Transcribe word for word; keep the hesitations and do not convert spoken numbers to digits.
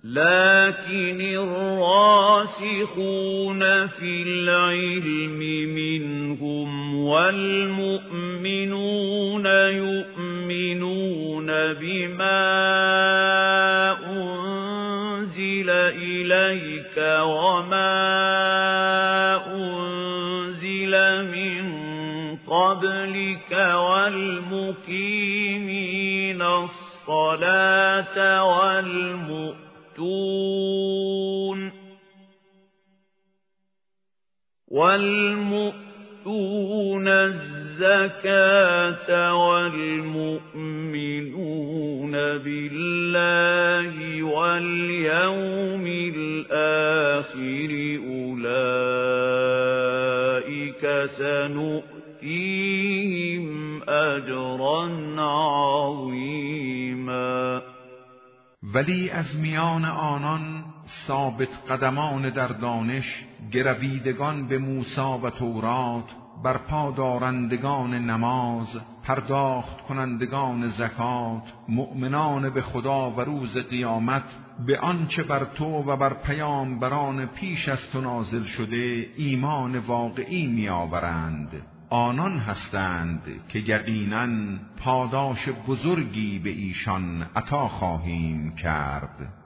لكن الراسخون في العلم منهم والمؤمنون يؤمنون بما أنزل إليك وما أنزل من قبلك والمقيمين الصلاة والمؤمنين والمؤتون الزكاة والمؤمنون بالله واليوم الآخر أولئك سنؤتيهم أجرا عظيما. ولی از میان آنان ثابت قدمان در دانش، گرویدگان به موسی و تورات، برپا دارندگان نماز، پرداخت کنندگان زکات، مؤمنان به خدا و روز قیامت، به آنچه بر تو و بر پیامبران پیش از تو نازل شده ایمان واقعی می آورند. آنان هستند که یقیناً پاداش بزرگی به ایشان عطا خواهیم کرد.